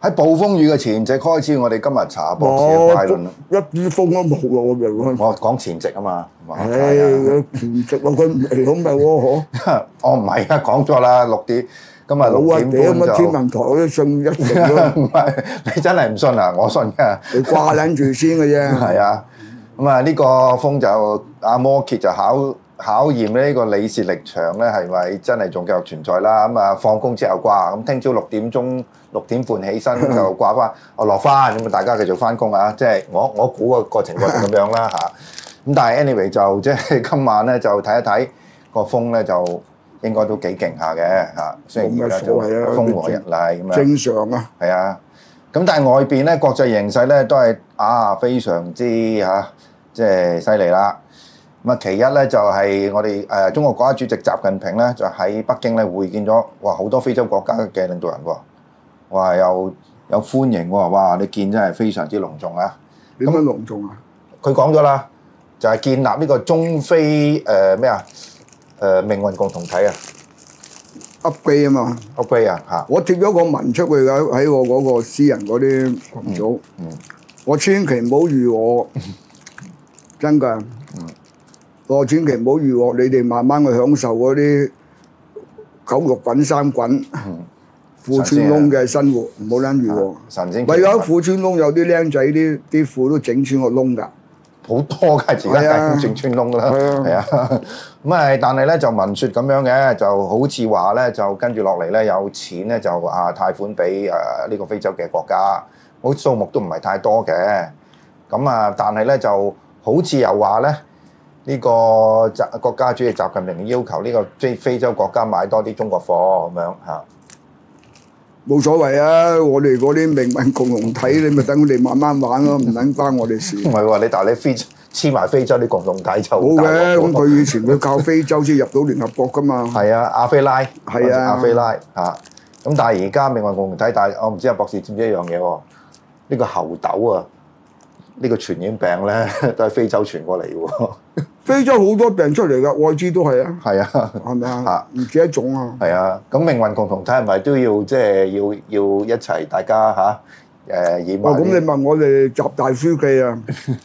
喺暴風雨嘅前夕開始，我哋今日查博士嘅快論， 一啲風都冇咯，我哋我講前夕啊嘛。 前夕我佢唔嚟咁咪喎嗬。 哦唔係啊，講咗啦，6點，今日6點半就。 天文台嗰啲信一成咯。 唔係，你真係唔信啊？我信㗎。 你掛撚住先嘅啫。 係啊，咁啊呢個風就阿摩羯就考驗呢個李氏力場咧係咪真係仲繼續存在啦？咁啊放工之後掛，咁聽朝6點鐘6點半起身就掛翻，我落翻，咁啊大家繼續翻工啊！即係我估個情況係咁樣啦嚇。咁但係 anyway 就即係今晚咧就睇一睇個風咧就應該都幾勁下嘅嚇。雖然而家就風和日麗咁樣。 正常啊。 係啊。咁但係外邊咧國際形勢咧都係非常之即係犀利啦。咁啊，其一咧就係我哋中國國家主席習近平咧就喺北京咧會見咗好多非洲國家嘅領導人喎，哇有歡迎喎，哇你見真係非常之隆重啊！ 點樣隆重啊？ 佢講咗啦，就係建立呢個中非命運共同體啊 upgrade 啊嘛 ，upgrade 啊嚇！ 我貼咗個文出去㗎，喺我嗰個私人嗰啲群組，我千祈唔好預我，真㗎。我千祈唔好預我，你哋慢慢去享受嗰啲狗肉滾三滾、褲穿窿嘅生活，唔好撚預我。為咗褲穿窿，有啲僆仔啲褲都整穿個窿㗎， 好多㗎，而家整穿窿啦，係啊。咁啊，但係咧就聞説咁樣嘅，就好似話咧就跟住落嚟咧有錢咧就貸款俾呢個非洲嘅國家，好數目都唔係太多嘅。咁啊，但係咧就好似又話咧。呢個國家主席習近平要求呢個非洲國家買多啲中國貨咁樣嚇， 冇所謂啊！我哋嗰啲命運共同體，你咪等佢哋慢慢玩咯，唔撚關我哋事。 唔係喎，但係你黐埋非洲啲共同體就好嘅。咁佢以前佢靠非洲先入到聯合國噶嘛。 係啊，亞非拉係啊， 亞非拉嚇。咁但係而家命運共同體，但係我唔知阿博士知唔知一樣嘢喎？呢個猴痘啊！呢個傳染病咧都係非洲傳過嚟喎。 非洲好多病出嚟㗎，愛滋都係啊。 係啊， 係咪啊？唔止一種啊。 係啊，咁命運共同體係咪都要即係要一齊大家以埋？ 咁你問我哋習大書記啊？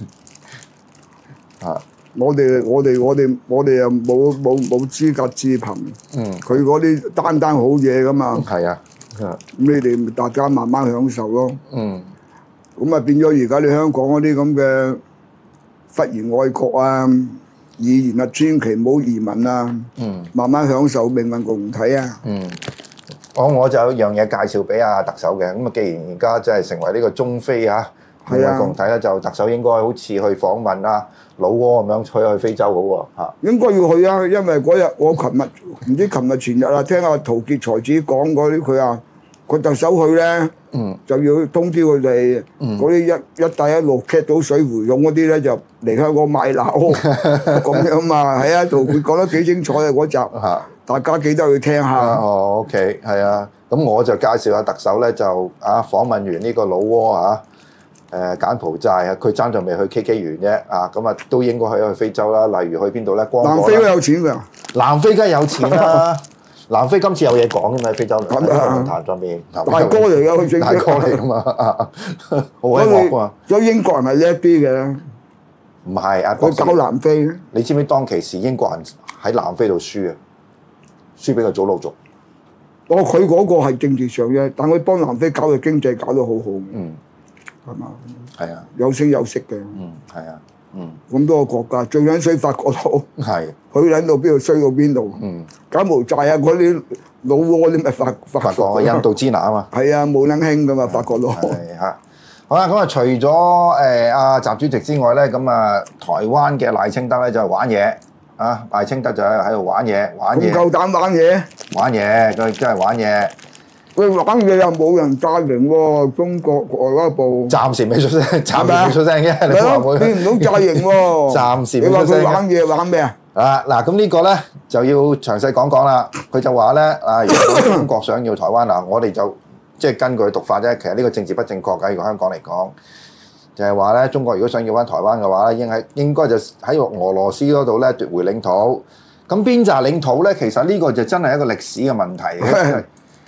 我哋又冇資格自評。佢嗰啲單好嘢㗎嘛。 係啊。 咁你哋大家慢慢享受咯。咁啊變咗而家你香港嗰啲咁嘅忽然愛國啊，議員啊千祈唔好移民啊，慢慢享受命運共同體啊。 我就有一樣嘢介紹俾阿特首嘅，咁啊既然而家即係成為呢個中非命運共同體咧，就特首應該好似去訪問老撾咁樣去非洲好喎嚇。應該要去啊，因為嗰日我唔知琴日前日啊，聽阿陶傑才子講嗰啲佢話。個特首去咧，就要通知佢哋嗰啲一帶一路 get 到水回湧嗰啲咧，就嚟香港買樓咁樣嘛。係啊，陶傑講得幾精彩啊嗰集，大家記得去聽下。 OK， 係啊。咁我就介紹下特首咧，就訪問完呢個老撾柬埔寨啊，佢爭就未去 KK 園啫咁啊都應該去非洲啦。例如去邊度咧？ 南非都有錢㗎。 南非梗係有錢啦。南非今次有嘢講嘅嘛，非洲論壇上面大哥嚟㗎，佢大哥嚟㗎嘛，好威惡㗎嘛。 所以英國人係叻啲嘅。 唔係佢搞南非。 你知唔知當其時英國人喺南非度輸啊？輸俾個祖魯族。 佢嗰個係政治上啫，但佢幫南非搞嘅經濟搞得好好。係嘛？ 係啊。 有聲有色嘅。 係啊。 咁多個國家最撚衰法國佬， 係佢撚到邊度衰到邊度？柬埔寨啊，嗰啲老撾啲咪法國印度支那啊嘛。 係啊，冇撚興噶嘛，法國佬。 係嚇。好啦，咁啊，除咗阿習主席之外咧，咁啊，台灣嘅賴清德咧就係玩嘢賴清德就喺度玩嘢。 咁夠膽玩嘢？ 玩嘢，佢真係玩嘢。 佢玩嘢又冇人贊成喎，中國外交部暫時未出聲，暫時未出聲嘅，你話會見唔到贊成喎？ 暫時未出聲。 你話佢玩嘢玩咩啊？ 嗱，咁呢個咧就要詳細講講啦。佢就話咧如果中國想要台灣我哋就即係根據讀法啫。其實呢個政治不正確嘅，如果香港嚟講，就係話咧，中國如果想要翻台灣嘅話咧，應該就喺俄羅斯嗰度咧奪回領土。咁邊紮領土咧？其實呢個就真係一個歷史嘅問題嘅。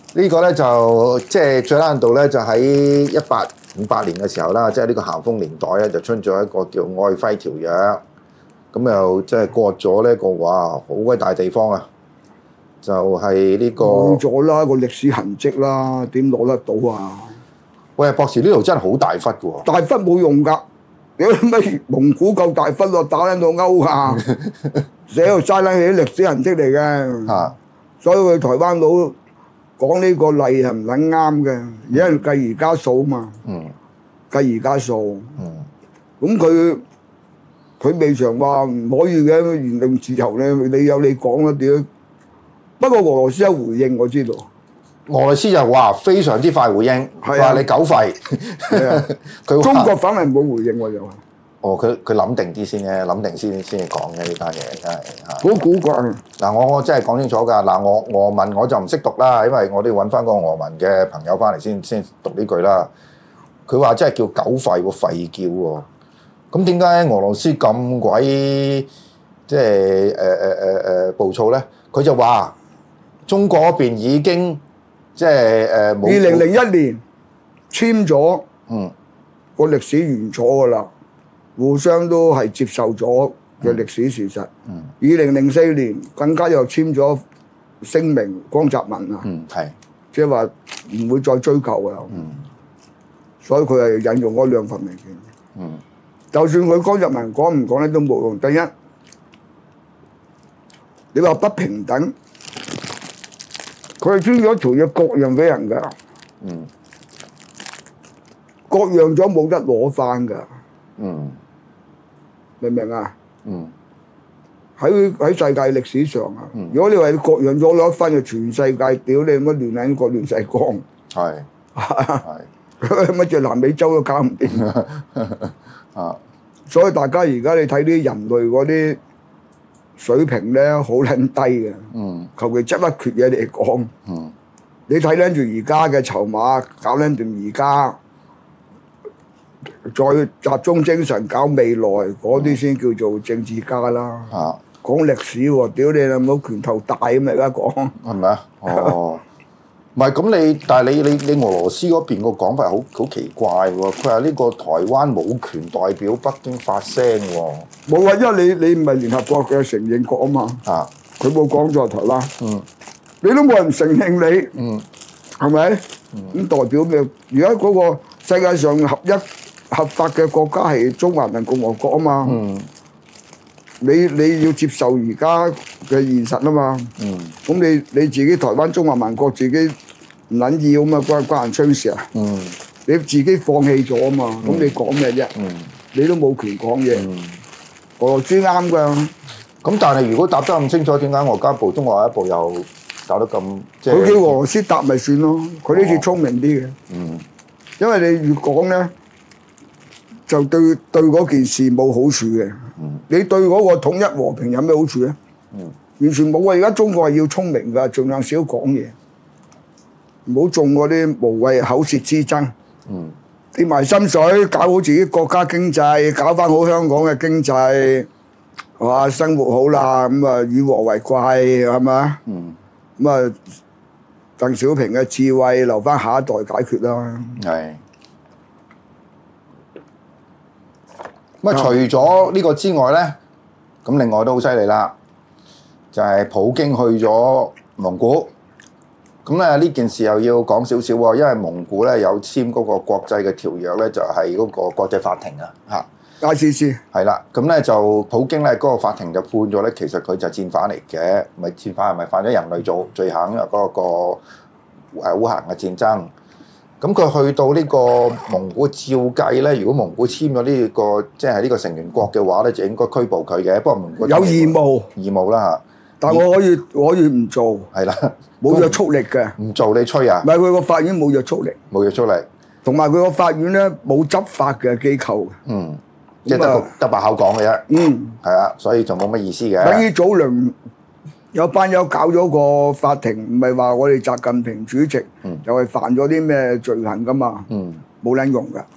呢個咧就即係最難度咧，就喺1858年嘅時候啦，即係呢個咸豐年代咧，就出咗一個叫《愛徽條約》，咁又即係割咗呢一個哇好鬼大地方啊！就係呢個冇咗啦，個歷史痕跡啦，點攞得到啊？ 喂，博士呢度真係好大忽嘅喎， 大忽冇用㗎，屌乜蒙古夠大忽咯，打撚到歐亞，寫到齋撚起啲歷史痕跡嚟嘅。 嚇所以佢台灣佬講呢個例係唔撚啱嘅，而家計而家數嘛，計而家數。咁佢未嘗話唔可以嘅言論自由咧，你有你講啦屌。不過俄羅斯有回應我知道， 俄羅斯就話非常之快回應， 係啊話你狗吠。佢話中國反而冇回應喎又。 哦，佢諗定啲先嘅，諗定先至講嘅呢單嘢，真係嚇。 好古怪。 嗱，我真係講清楚㗎。嗱，俄文我就唔識讀啦，因為我都要揾翻個俄文嘅朋友翻嚟先讀呢句啦。佢話真係叫狗吠喎，吠叫喎。咁點解俄羅斯咁鬼即係暴躁咧？佢就話中國嗰邊已經即係冇。 2001年簽咗個歷史完咗㗎啦。互相都係接受咗嘅歷史事實。2004年更加又簽咗聲明，江澤民啊，即係話唔會再追究啦。所以佢係引用嗰兩份文件。就算佢江澤民講唔講咧都冇用。第一，你話不平等，佢係簽咗條約割讓俾人㗎。割讓咗冇得攞翻㗎。明唔明啊？喺世界歷史上啊，如果你話割讓咗攞翻，就全世界屌你乜亂撚個亂世光，乜隻南美洲都搞唔掂。所以大家而家你睇啲人類嗰啲水平咧，好撚低嘅。求其執一缺嘢嚟講，你睇撚住而家嘅籌碼，搞撚掂而家。再集中精神搞未來嗰啲先叫做政治家啦。講歷史喎，屌你老母拳頭大咁而家講。 係咪啊？哦，唔係咁你，但係你俄羅斯嗰邊個講法好奇怪喎。佢話呢個台灣冇權代表北京發聲喎。 冇啊，因為你唔係聯合國嘅承認國啊嘛。佢冇講咗台灣。你都冇人承認你。係咪？咁代表咩？而家嗰個世界上合法嘅國家係中華人民共和國啊嘛，你要接受而家嘅現實啊嘛，咁你自己台灣中華民國自己唔撚要啊嘛，關人春事啊，你自己放棄咗啊嘛，咁你講咩啫？你都冇權講嘢，俄羅斯啱㗎。 咁但係如果答得咁清楚，點解外交部、中國外交部又搞得咁即係？ 佢叫俄羅斯答咪算咯，佢呢次聰明啲嘅，因為你越講咧。就對嗰件事冇好處嘅。你對嗰個統一和平有咩好處咧？完全冇啊！而家中國係要聰明㗎，盡量少講嘢，唔好中嗰啲無謂口舌之爭。跌埋心水，搞好自己國家經濟，搞翻好香港嘅經濟，哇！生活好啦，咁啊與和為貴係嘛？咁啊，鄧小平嘅智慧留翻下一代解決啦。 係。咁啊，除咗呢個之外咧，咁另外都好犀利啦，就係普京去咗蒙古。咁咧呢件事又要講少少喎，因為蒙古咧有簽嗰個國際嘅條約咧，就係嗰個國際法庭啊，嚇。 ICC 係啦，咁咧就普京咧嗰個法庭就判咗咧，其實佢就戰犯嚟嘅，唔係戰犯係咪犯咗人類罪行？因為嗰個烏克蘭嘅戰爭。咁佢去到呢個蒙古，照計咧，如果蒙古簽咗呢個即係呢個成員國嘅話咧，就應該拘捕佢嘅。不過蒙古有義務啦嚇。 但我可以唔做。 係啦， 冇約束力嘅。 唔做你吹啊？ 唔係佢個法院冇約束力。 冇約束力。同埋佢個法院咧冇執法嘅機構。 即係得把口講嘅啫。係啊，所以就冇乜意思嘅。 等於早輪。有班友搞咗個法庭，唔係話我哋習近平主席又係犯咗啲咩罪行噶嘛？冇撚用噶，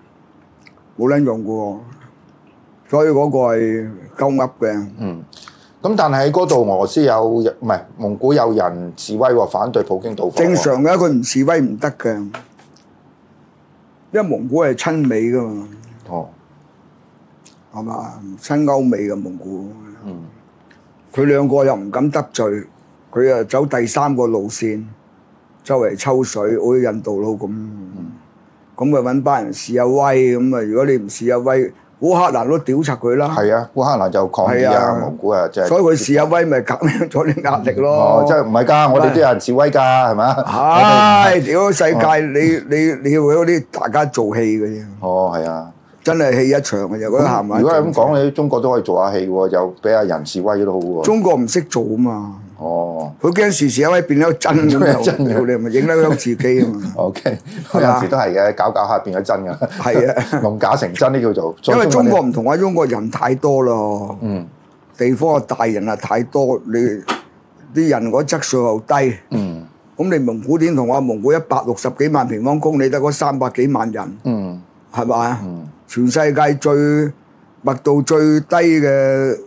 冇撚用嘅喎，所以嗰個係鳩噏嘅。 咁但係喺嗰度俄羅斯有唔係蒙古有人示威喎，反對普京到訪喎。 正常嘅，佢唔示威唔得嘅，因為蒙古係親美噶嘛， 哦， 係嘛？親歐美嘅蒙古。 嗯， 佢兩個又唔敢得罪，佢啊走第三個路線，周圍抽水，好似印度佬咁。咁咪揾班人示下威，咁啊如果你唔示下威，烏克蘭都屌柒佢啦。 係啊，烏克蘭就抗議啊，蒙古啊，即係。 所以佢示下威咪減輕咗啲壓力咯。 哦，即係唔係㗎？我哋都有人示威㗎，係咪啊？ 係，屌世界，你要嗰啲大家做戲嘅啫。 哦，係啊。 真係戲一場嘅啫，嗰啲鹹埋。 如果係咁講，你中國都可以做下戲喎，又俾下人示威都好喎。 中國唔識做啊嘛。 哦。 佢驚時時有位變咗真咁真嘅， 你咪影得響自己啊嘛。 OK，有時都係嘅，搞搞下變咗真㗎。 係啊， 弄假成真呢叫做。 因為中國唔同啊，中國人太多咯。 嗯。 地方啊大，人啊太多，你啲人嗰質素又低。 嗯。 咁你蒙古點同我蒙古160幾萬平方公里得嗰300幾萬人。 嗯。 係咪？ 嗯。 全世界密度最低嘅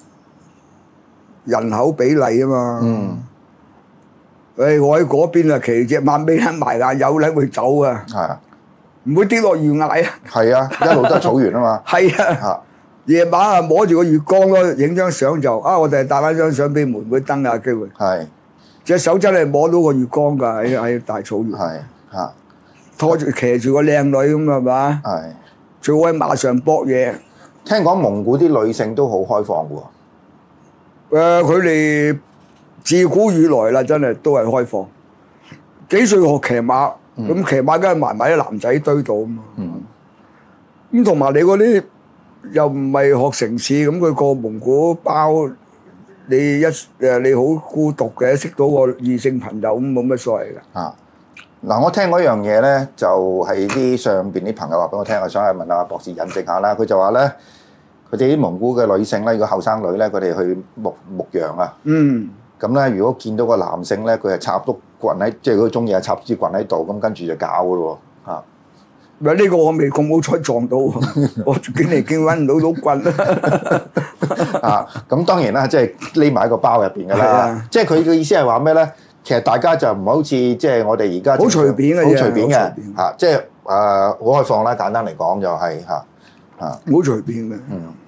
人口比例啊嘛。 嗯。 我喺嗰邊啊，騎隻馬尾撚埋眼，有撚會走啊。 係啊。 唔會跌落懸崖啊。 係啊，一路都係草原啊嘛。 係啊。夜晚啊，摸住個月光咯，影張相就啊，我哋帶翻張相俾妹妹登下機會。 係。 隻手真係摸到個月光㗎，喺大草原。 係。嚇。 拖住騎住個靚女咁係嘛？ 係。 最好喺馬上搏嘢。 聽講蒙古啲女性都好開放嘅喎。佢哋自古以來啦，真係都係開放。幾歲學騎馬？咁騎馬梗係埋啲男仔堆度啊嘛。咁同埋你嗰啲又唔係學城市，咁佢過蒙古包，你好孤獨嘅，識到個異性朋友咁冇乜所謂㗎。 啊！嗱，我聽嗰樣嘢咧，就係啲上邊啲朋友話俾我聽，我想去問下博士引證下啦。佢就話咧，佢哋啲蒙古嘅女性咧，如果後生女咧，佢哋去牧羊啊。嗯。咁咧，如果見到個男性咧，佢係插篤棍喺，即係佢中意係插支棍喺度，咁跟住就搞噶咯喎。嚇！ 咪呢個我未咁好彩撞到，我見嚟見揾唔到棍啦。 啊！咁當然啦，即係匿埋喺個包入邊㗎啦。即係佢嘅意思係話咩咧？其實大家就唔好似即係我哋而家好隨便嘅， 好隨便嘅嚇，即係好開放啦。簡單嚟講就係嚇好隨便嘅。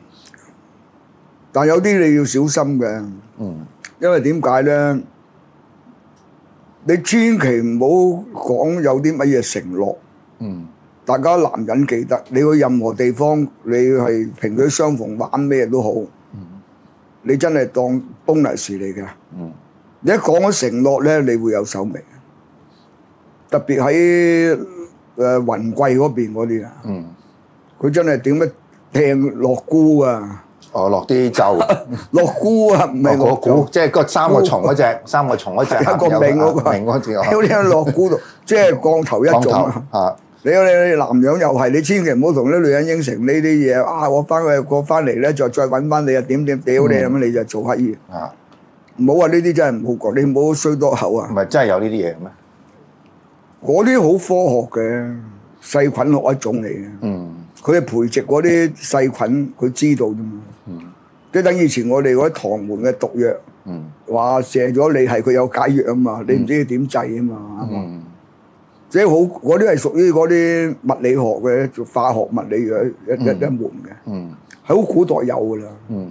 但有啲你要小心嘅。因為點解咧？你千祈唔好講有啲乜嘢承諾。大家男人記得，你去任何地方，你係萍水相逢玩咩都好。你真係當 bonus 嚟嘅。你一講咗承諾咧，你會有手尾。特別喺雲貴嗰邊嗰啲啊，佢真係點乜掟落菇啊！ 哦，落啲咒， 落菇啊，唔係落菇，即係嗰三個蟲嗰隻， 一個名嗰個， 名嗰隻。 屌你落菇度，即係降頭一種啊！你男人又係，你千祈唔好同啲女人應承呢啲嘢啊！我翻嚟咧，再揾翻你啊！點屌你咁，你就做乞兒。唔好話呢啲真係唔好講，你唔好衰多口啊！ 唔係真係有呢啲嘢咩？ 嗰啲好科學嘅細菌學一種嚟嘅。佢係培植嗰啲細菌，佢知道啫嘛。即係等以前我哋嗰啲唐門嘅毒藥，話射咗你係佢有解藥啊嘛，你唔知點製啊嘛。即係好嗰啲係屬於嗰啲物理學嘅，做化學物理嘅一門嘅。喺好古代有㗎啦。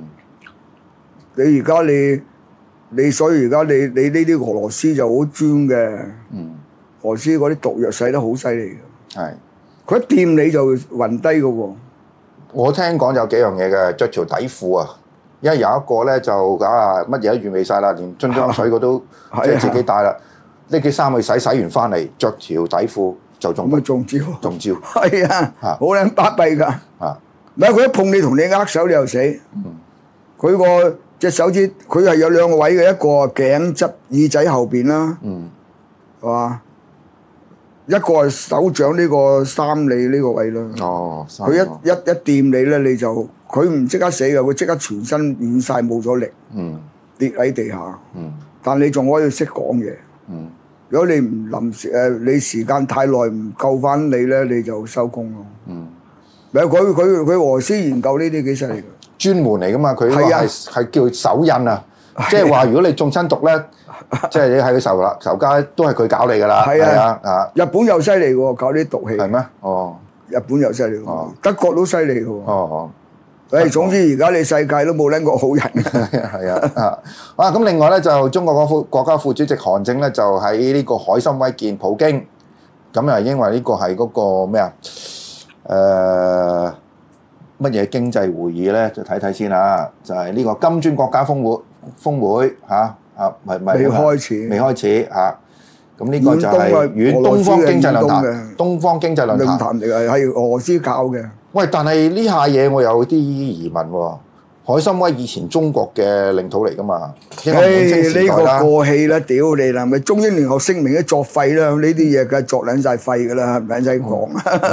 你而家你所以而家你呢啲俄羅斯就好專嘅。俄羅斯嗰啲毒藥使得好犀利嘅。係。佢一掂你就暈低嘅喎。我聽講有幾樣嘢嘅，着條底褲啊，因為有一個咧就乜嘢都預備晒啦，連樽水佢都即係自己帶啦。拎啲衫去洗完翻嚟，着條底褲就中。咁啊中招！中招。係啊，好撚巴閉㗎。唔係佢一碰你同你握手你又死。佢個隻手指佢係有兩個位嘅，一個頸側耳仔後邊啦。係嘛？一個係手掌呢個三里呢個位啦。哦，佢一掂你咧，你就佢唔即刻死嘅，佢即刻全身軟晒冇咗力。跌喺地下。但你仲可以識講嘢。如果你唔臨時你時間太耐唔救翻你咧，你就收工咯。佢俄羅斯研究呢啲幾犀利㗎。 專門嚟噶嘛，佢呢個係啊係叫手印啊，即係話如果你中親毒咧，即係你係個仇家都係佢搞你噶啦， 係啊啊， 日本又犀利喎，搞啲毒氣。 係咩？哦， 日本又犀利喎，德國都犀利嘅喎。 哦。 總之而家你世界都冇撚個好人。 係啊，咁另外咧就中國國家副主席韓正咧就喺呢個海參崴見普京，咁啊因為呢個係嗰個咩啊乜嘢經濟會議咧，就睇睇先啊，就係呢個金磚國家峰會嚇未開始， 未開始嚇，咁呢個就係遠東方經濟論壇，東方經濟論壇嚟嘅，係俄羅斯搞嘅。 喂，但係呢下嘢我有啲疑問喎。海參崴以前中國嘅領土嚟噶嘛？ 呢個過氣啦，屌你啦！咪中英聯合聲明都作廢啦，呢啲嘢梗係作撚晒廢噶啦，唔使講。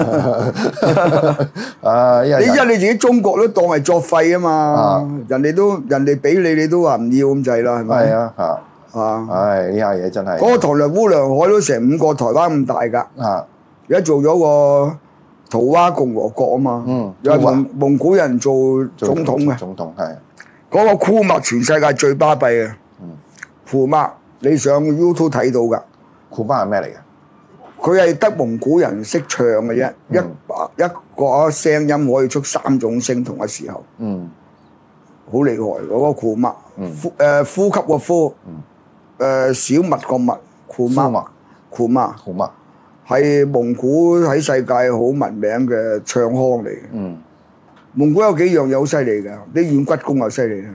你自己中國都當係作廢啊嘛，人哋俾你都話唔要咁滯啦，係咪？ 係啊，唉，呢下嘢真係。 嗰個唐梁烏梁海都成5個台灣咁大㗎。而家做咗個圖瓦共和國啊嘛，有蒙古人做總統嘅。 總統係。 嗰個庫麥全世界最巴閉嘅。庫麥你上 YouTube 睇到㗎。 庫麥係咩嚟嘅？佢係得蒙古人識唱嘅啫，一個聲音可以出3種聲同一時候。好厲害嗰個庫麥。呼吸個呼。小麥個麥。庫麥。係蒙古喺世界好聞名嘅唱腔嚟嘅。蒙古有幾樣嘢好犀利㗎，啲軟骨功又犀利啦。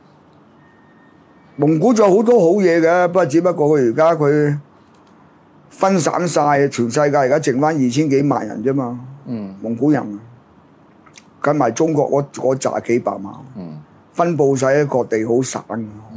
蒙古仲有好多好嘢嘅，只不過佢而家佢分散晒，全世界而家剩翻2000幾萬人啫嘛。蒙古人跟埋中國嗰扎幾百萬，分佈晒喺各地好散。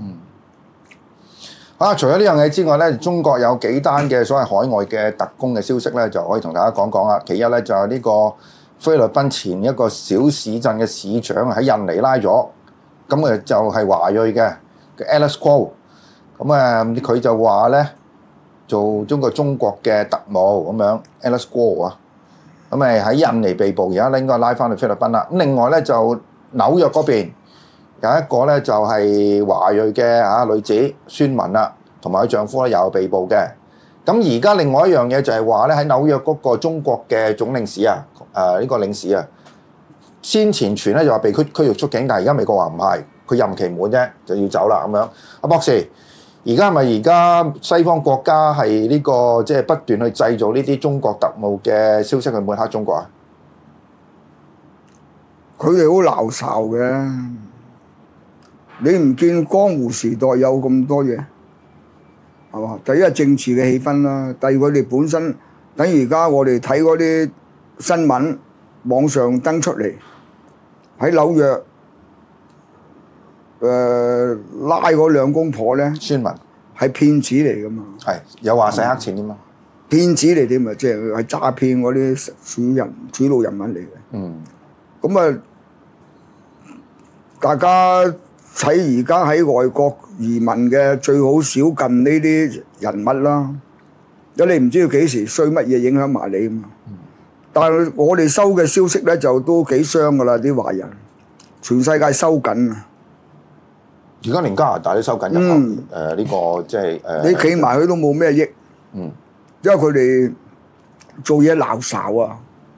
除咗呢樣嘢之外咧，中國有幾單嘅所謂海外嘅特工嘅消息咧，就可以同大家講講啦。其一咧就係呢個菲律賓前一個小市鎮嘅市長喺印尼拉咗，咁就係華裔嘅 Alex Kwok，咁佢就話咧做中國嘅特務咁樣 Alex Kwok 啊，咁喺印尼被捕，而家咧應該拉翻去菲律賓啦。咁另外咧就紐約嗰邊。有一個咧就係華裔嘅女子孫文啦，同埋佢丈夫咧又被捕嘅。咁而家另外一樣嘢就係話咧喺紐約嗰個中國嘅總領事啊，呢個領事啊，先前傳咧就話被驅逐出境，但係而家美國話唔係，佢任期滿啫，就要走啦咁樣。阿博士，而家係咪而家西方國家係呢個即係不斷去製造呢啲中國特務嘅消息去抹黑中國啊？ 佢哋好鬧哨嘅。你唔見江湖時代有咁多嘢，係嘛？第一係政治嘅氣氛啦，第二佢哋本身等而家我哋睇嗰啲新聞，網上登出嚟喺紐約拉嗰2公婆咧， 孫文係騙子嚟噶嘛？ 係有話洗黑錢添嘛？ 騙子嚟添啊！即係詐騙嗰啲主腦人物嚟嘅。咁大家睇而家喺外國移民嘅最好少近呢啲人物啦，因為你唔知道幾時衰乜嘢影響埋你啊嘛。但係我哋收嘅消息咧就都幾傷噶啦，啲華人，全世界收緊啊！ 而家連加拿大都收緊入口，呢個即係你企埋佢都冇咩益，因為佢哋做嘢鬧哨啊，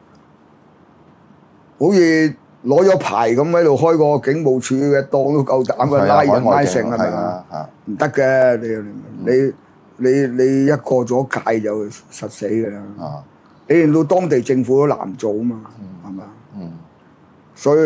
好似〜攞咗牌咁喺度開個警務處嘅檔都夠膽嘅，拉人拉成係咪啊？唔得嘅，你一過咗界就實死嘅啦。你連到當地政府都難做啊嘛，係咪啊？所以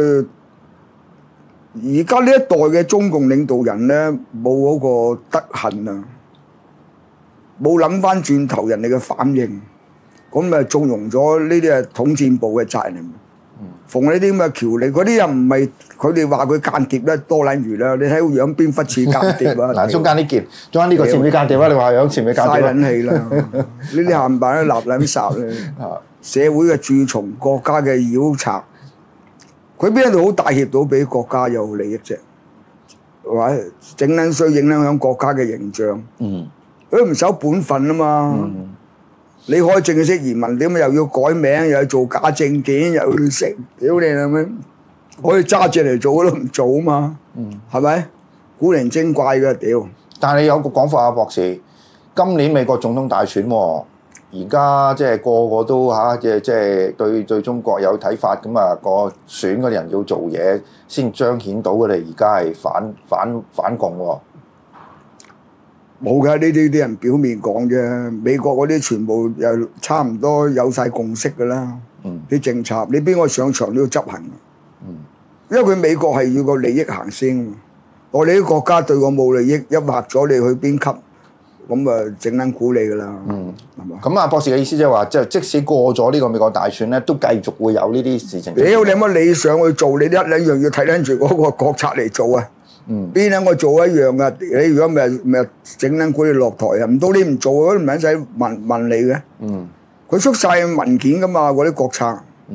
而家呢一代嘅中共領導人咧，冇嗰個德行啊，冇諗翻轉頭人哋嘅反應，咁咪縱容咗呢啲係統戰部嘅責任。逢呢啲咁嘅僑領，嗰啲又唔係佢哋話佢間諜咧，多撚餘啦！你睇個樣邊忽似間諜啊？ 嗱，中間呢件，中間呢個似唔似間諜啊？你話樣似唔似間諜？ 嘥撚氣啦！呢啲冚唪唥都立撚殺咧。社會嘅蛀蟲，國家嘅妖賊，佢邊度好帶挈到俾國家有利益啫？或者整撚衰影響國家嘅形象。佢都唔守本分啊嘛！你可以正式移民，點解又要改名，又要做假證件，又要食？屌你啦咩？ 可以揸住嚟做都唔做啊嘛，係咪？古靈精怪嘅屌！ 但係有個講法啊，博士，今年美國總統大選喎，而家即係個個都嚇，即係對中國有睇法，咁啊個選嗰啲人要做嘢，先彰顯到佢哋而家係反共喎。 冇嘅，呢啲人表面講啫。美國嗰啲全部又差唔多有晒共識㗎啦。啲政策你邊個上場都要執行。因為佢美國係要個利益行先。我哋啲國家對我冇利益，一劃咗你去邊級，咁啊整撚估你㗎啦。係嘛？ 咁啊，博士嘅意思即係話，即使過咗呢個美國大選咧，都繼續會有呢啲事情。 屌你有乜理想去做？你一兩樣要睇撚住嗰個國策嚟做啊！邊兩個做一樣噶？你如果咪整撚估你落台啊？唔到你唔做，嗰啲唔使問你嘅。佢出晒文件噶嘛，嗰啲國策。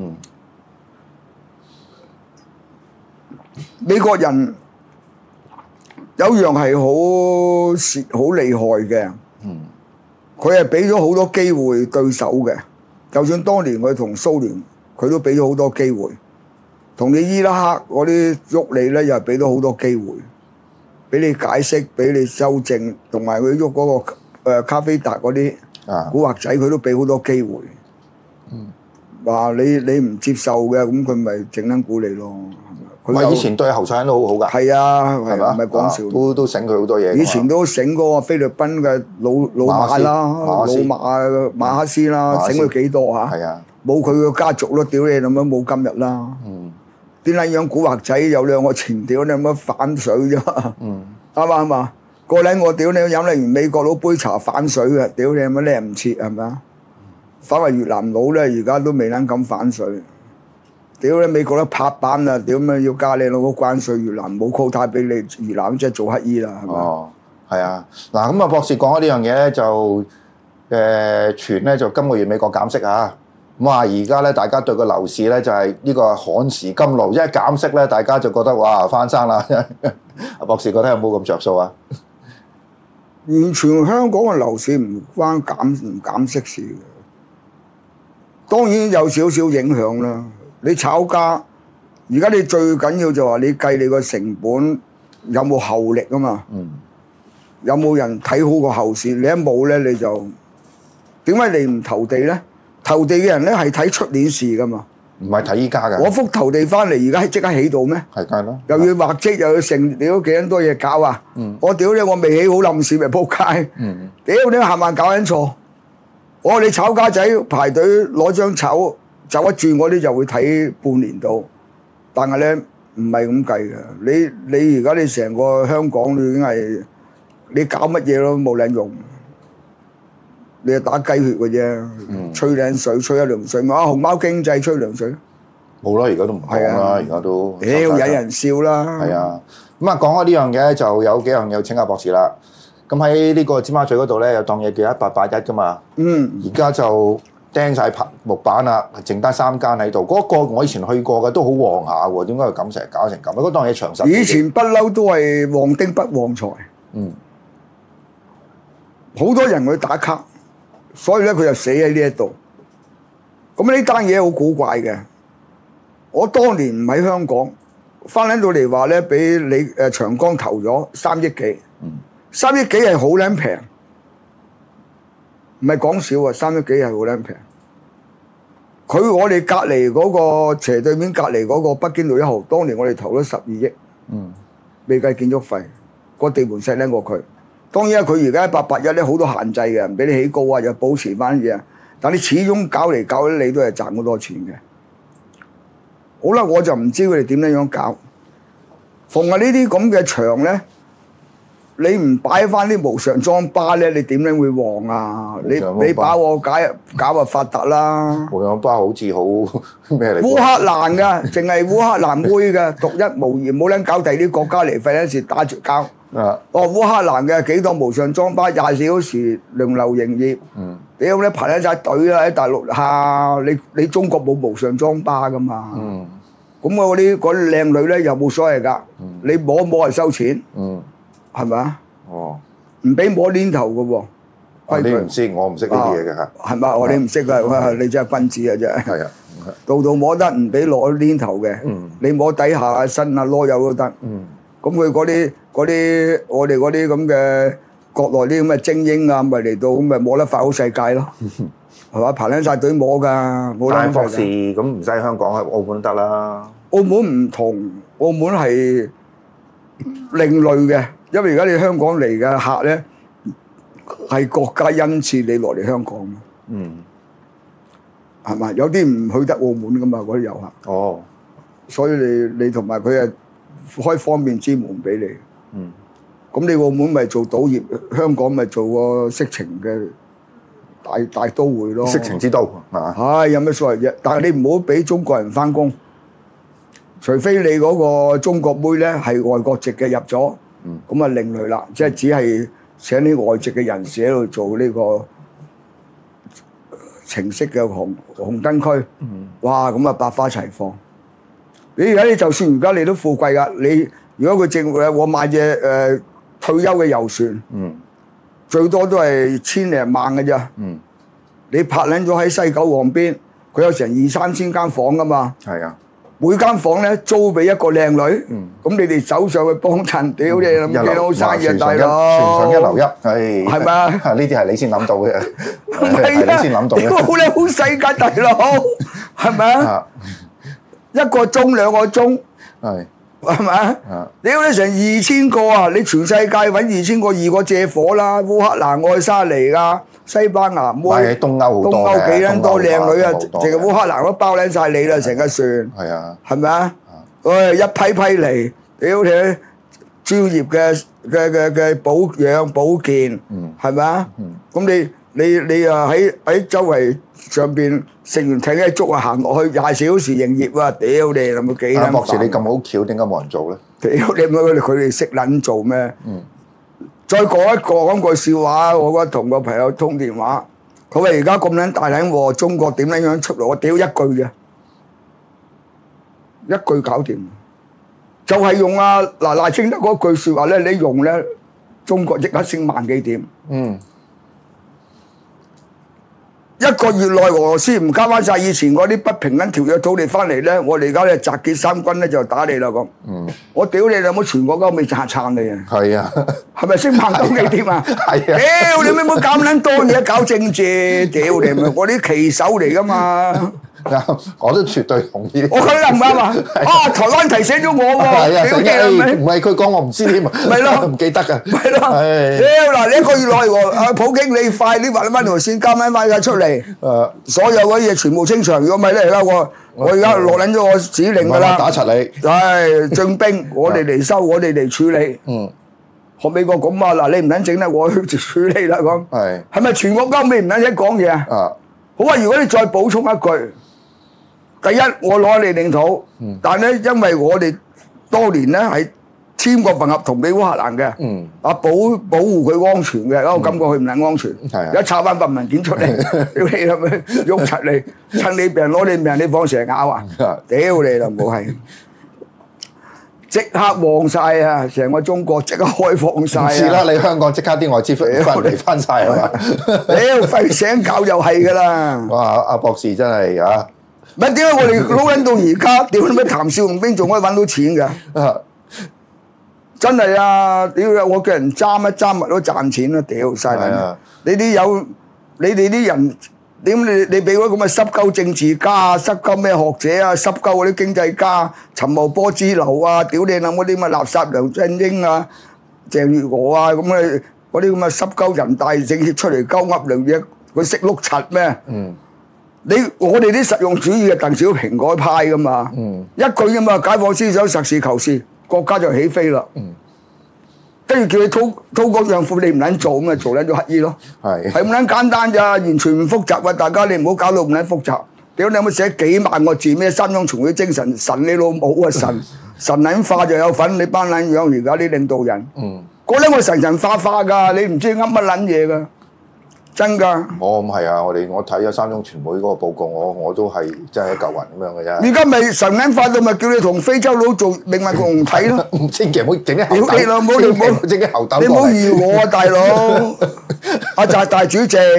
美國人有樣係好厲害嘅。佢係俾咗好多機會對手嘅。就算當年佢同蘇聯，佢都俾咗好多機會。同你伊拉克嗰啲喐你咧，又係俾咗好多機會，俾你解釋，俾你修正，同埋佢喐嗰個卡菲特嗰啲古惑仔，佢都俾好多機會。話你唔接受嘅，咁佢咪整撚估你咯。 佢以前對後生都好好㗎。 係啊，係嘛？ 唔係講笑？ 都醒佢好多嘢。 以前都醒嗰個菲律賓嘅老馬啦，老馬克斯啦，醒佢幾多嚇？ 係啊， 冇佢個家族咯，屌你咁樣冇今日啦。啲撚樣古惑仔有兩個前屌你咁樣反水啫嘛，啱嘛？個撚我屌你飲完美國佬杯茶反水嘅，屌你咁樣叻唔切係咪啊？反為越南佬咧，而家都未撚咁反水。屌你美國都拍板啦，屌咩要加你攞個關稅，越南冇 quota俾你，越南即係做乞衣啦，係咪？ 哦，係啊，嗱咁啊，博士講開呢樣嘢咧，就傳咧就今個月美國減息啊。咁啊，而家咧大家對個樓市咧就係呢個旱時甘露，一減息咧，大家就覺得哇翻生啦。阿博士覺得有冇咁着數啊？ 完全香港嘅樓市唔關唔減息事嘅，當然有少少影響啦。你炒價，而家你最緊要就話你計你個成本有冇後力啊嘛？有冇人睇好個後市？你一冇咧，你就點解你唔投地咧？投地嘅人咧係睇出年事噶嘛， 唔係睇依家㗎。 我幅投地翻嚟，而家即刻起到咩？ 係梗係咯， 又要畫則，又要成，屌幾多嘢搞啊！我屌你，我未起好冧市咪仆街！屌你冚唪唥搞緊錯！我你炒家仔排隊攞張籌走一轉，嗰啲就會睇半年到，但係咧唔係咁計嘅。你而家你成個香港你已經係你搞乜嘢都冇撚用。你係打雞血嘅啫，吹涼水，吹一涼水嘛！熊貓經濟吹涼水， 冇啦，而家都唔講啦，而家都屌引人笑啦。 係啊，咁啊講開呢樣嘢就有幾樣嘢請阿博士啦。咁喺呢個尖沙咀嗰度咧有檔嘢叫1881㗎嘛。而家就釘晒木板啦，剩得3間喺度。嗰個我以前去過嘅都好旺下喎，點解佢咁成日搞成咁？嗰檔嘢長實。 以前不嬲都係旺丁不旺財。好多人去打卡。所以咧，佢就死喺呢一度。咁呢單嘢好古怪嘅。我當年唔喺香港，翻嚟到嚟話咧，俾你長江投咗3億幾，3億幾係好撚平，唔係講少啊！3億幾係好撚平。我哋隔離嗰個斜對面隔離嗰個北京路1號，當年我哋投咗12億，未計建築費，個地盤細撚過佢。當然佢而家1881咧好多限制嘅，唔俾你起高啊，又保持翻嘢。但你始終搞嚟搞去，你都係賺好多錢嘅。好啦，我就唔知佢哋點樣搞。逢係呢啲咁嘅場咧，你唔擺翻啲無上裝巴咧，你點樣會旺啊？你把我搞啊發達啦！ 無上巴好似好咩嚟？ 烏克蘭㗎，淨係烏克蘭妹㗎，獨一無二，冇撚搞第啲國家嚟費嗰時打絕交。烏克蘭嘅幾檔無上裝巴24小時輪流營業，屌你排緊晒隊啦喺大陸下，你中國冇無上裝巴噶嘛？咁我嗰啲靚女咧又冇所謂㗎，你摸係收錢，係咪啊？唔俾摸鏈頭嘅喎。 你唔識，我唔識呢啲嘢嘅嚇。 係嘛？你唔識㗎，你真係君子啊真係。 係啊。 度度摸得，唔俾攞鏈頭嘅。 嗯你摸底下啊、身啊、籮柚都得。 嗯咁佢嗰啲我哋嗰啲咁嘅國內啲咁嘅精英啊，咪嚟到咁咪摸得快好世界咯，係嘛？排撚晒隊摸㗎，冇撚但係博士世界。 咁唔使香港喺澳門得啦。 澳門唔同，澳門係另類嘅，因為而家你香港嚟嘅客咧係國家恩賜你落嚟香港， 嗯， 係嘛？有啲唔去得澳門㗎嘛，嗰啲遊客， 哦， 所以你同埋佢係開方便之門俾你。 嗯， 咁你澳門咪做賭業，香港咪做個色情嘅大都會咯。 色情之都係嘛？ 係有咩所謂啫？但係你唔好俾中國人翻工，除非你嗰個中國妹咧係外國籍嘅入咗，咁啊另類啦，即係只係請啲外籍嘅人士喺度做呢個情色嘅紅燈區。哇！咁啊百花齊放。你而家你就算而家你都富貴㗎，你如果佢政府我買隻退休嘅遊船，最多都係千零萬嘅咋。你拍撚咗喺西九皇邊，佢有成2、3千間房㗎嘛。 係啊， 每間房咧租俾一個靚女，咁你哋走上去幫襯，屌你咁幾好生意啊，大佬！ 全上一流一，係係咪啊？ 呢啲係你先諗到嘅， 唔係係你先諗到屌好嘅。 靚好世界大佬，係咪啊？ 啊， 1個鐘2個鐘， 係係咪啊啊？ 屌你成2000個啊！你全世界揾2000個2個借火啦，烏克蘭、愛沙尼亞、西班牙妹， 係東歐好多東歐嘅， 幾撚多靚女啊！ 東歐好多淨係烏克蘭都包撚晒你啦，成個船。 係啊， 係咪啊？誒一批批嚟，屌你專業嘅保養保健，係咪啊？咁你啊喺周圍上邊食完艇一粥啊，行落去24小時營業啊！屌你有冇幾撚煩？ 博士你咁好巧，點解冇人做咧？ 屌你咪佢哋識撚做咩？再講句笑話，我嗰日同個朋友通電話，佢話而家咁撚大撚喎，中國點撚樣出嚟？我屌一句嘅。一句搞掂，就係用賴清德嗰句説話咧，你用咧，中國即刻升萬幾點。一個月內俄羅斯唔交翻晒以前嗰啲不平等條約土地翻嚟咧，我哋而家咧集結三軍咧就打你啦咁。我屌你有冇全國都未撐你啊？ 係啊， 係咪升萬幾點啊？ 係啊！ 屌你咪冇咁撚多嘢搞政治，屌你咪我啲旗手嚟噶嘛！ 我都絕對同意。 我覺得唔啱啊！啊，台灣提醒咗我喎， 係啊， 屌你係咪？ 唔係佢講我唔知添啊， 咪咯唔記得㗎。 咪咯，屌嗱！你1個月內喎，阿普京你快啲畫翻條線，加翻晒出嚟，所有嗰啲嘢全部清場。如果唔係咧，而家我而家落撚咗我指令㗎啦， 打柒你。 係徵兵，我哋嚟收，我哋嚟處理。學美國咁啊！嗱，你唔撚整咧，我去處理啦咁。係咪全國歐美唔撚使講嘢啊？好啊！如果你再補充一句。第一，我攞你領土，但咧因為我哋多年咧係簽過份合同俾烏克蘭嘅，保護佢安全嘅，我感覺佢唔係安全，一抄翻份文件出嚟，屌你係咪喐柒你，趁你病攞你命，你放蛇咬啊！屌你啦，冇係，即刻旺晒啊！成個中國即刻開放晒啊！ 是啦，你香港即刻啲外資嚟翻晒係嘛？ 屌廢醒搞又係㗎啦！ 哇！阿博士真係啊！ 唔係點解我哋撈緊到而家？屌你咩譚少龍兵仲可以揾到錢㗎？真係啊！屌我叫人揸乜揸物都賺錢啦！屌晒撚！你哋啲人點你俾嗰咁嘅濕鳩政治家、濕鳩咩學者啊、濕鳩嗰啲經濟家、陳茂波之流啊！屌你諗嗰啲乜垃圾梁振英啊、鄭月娥啊咁嘅嗰啲咁嘅濕鳩人大政協出嚟鳩噏兩嘢，佢識碌柒咩？我哋啲實用主義嘅鄧小平嗰派噶嘛，一句啫嘛，解放思想實事求是，國家就起飛啦。跟住叫你韜光養晦，你唔撚做咁啊，做撚咗乞兒咯。係咁撚簡單咋，完全唔複雜啊！大家你唔好搞到咁撚複雜。屌你有冇寫幾萬個字咩？三種從佢精神，神你老母啊！神撚化就有份，你班撚樣而家啲領導人，嗰啲我神化㗎，你唔知噏乜撚嘢㗎。真㗎！ 咁係啊！我睇咗三中全會嗰個報告，我都係真係一嚿雲咁樣嘅啫。 而家咪神眼化到咪叫你同非洲佬做命運共同體咯？ 千祈唔好整啲後屌你老母！你唔好整啲後斗。 你唔好預我啊，大佬！阿習大主席，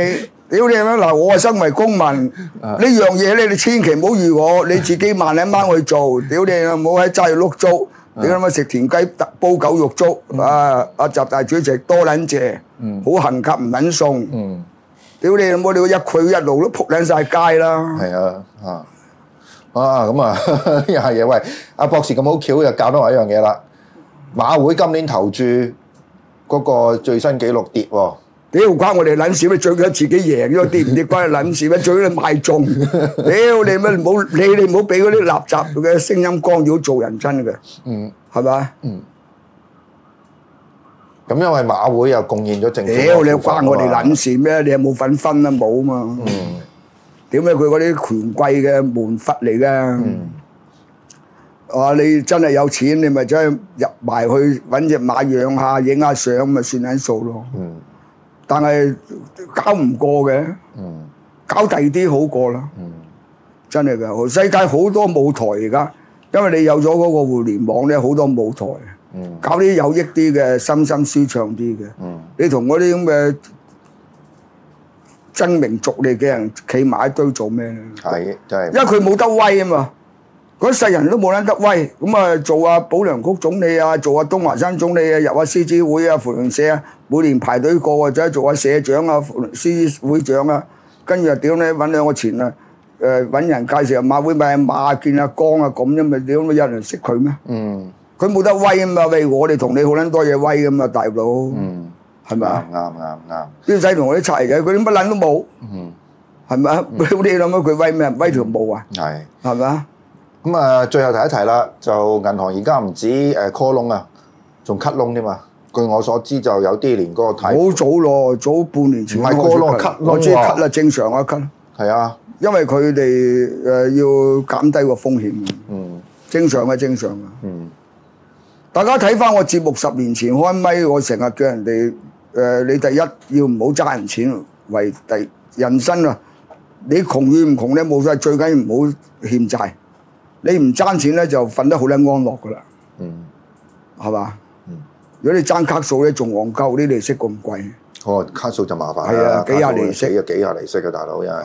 屌你咩嗱！我係身為公民，呢樣嘢咧你千祈唔好預我，你自己慢一晚去做。屌你啊！唔好喺齋碌粥，你諗下食田雞煲狗肉粥啊！阿習大主席多撚謝，好行及唔撚送。屌你老母！你一佢一路都仆撚晒街啦。 係啊，咁啊呢樣嘢喂，阿博士咁好巧就教多我一樣嘢啦。馬會今年投注嗰個最新紀錄跌喎。 屌關我哋撚事咩？最緊自己贏咗跌唔跌關你撚事咩？最緊你賣中。屌你咩？唔好你唔好俾嗰啲垃圾嘅聲音干擾做人真嘅。係咪？ 咁因為馬會又貢獻咗政府。 屌你關我哋撚事咩？你有冇份分啊？冇嘛。屌咩？佢嗰啲權貴嘅門閥嚟嘅。你真係有錢，你咪真係入埋去揾隻馬養下，影下相咪算緊數咯。但係搞唔過嘅，搞第二啲好過啦。真係㗎，世界好多舞台而家，因為你有咗嗰個互聯網咧，好多舞台，搞啲有益啲嘅、心舒暢啲嘅。你同嗰啲咁嘅爭名逐利嘅人企埋一堆做咩咧？ 係真係， 因為佢冇得威啊嘛。嗰世人都冇撚得威，咁啊做阿保良局總理啊，做阿東華山總理啊，入阿獅子會啊、扶輪社啊，每年排隊過或者做阿社長啊、獅子會長啊，跟住啊屌你揾兩個錢啊，揾人介紹馬會買馬見阿江啊咁啫嘛，屌有人識佢咩？佢冇得威啊嘛，喂我哋同你好撚多嘢威噶嘛，大佬，係咪啊？啱。邊使同我啲齊嘅？佢啲乜撚都冇，係咪啊？你諗下佢威咩？威條毛啊？係咪啊？ 咁啊，最後提一提啦，就銀行而家唔止call loan啊，仲 cut loan 添嘛。據我所知，就有啲連嗰個貸好早咯，早半年前。 唔係 call loan cut loan 我知 cut 啦，正常啊 cut。 係啊， 因為佢哋要減低個風險。正常嘅，正常嘅。大家睇翻我節目10年前開咪，我成日叫人哋你第一要唔好揸人錢為人生啊！你窮與唔窮咧冇所謂，最緊要唔好欠債。你唔爭錢咧就瞓得好撚安樂噶啦，係嘛？如果你爭卡數咧仲戇鳩，啲利息咁貴。 卡數就麻煩啦， 係啊，幾廿利息幾廿利息嘅大佬，因為。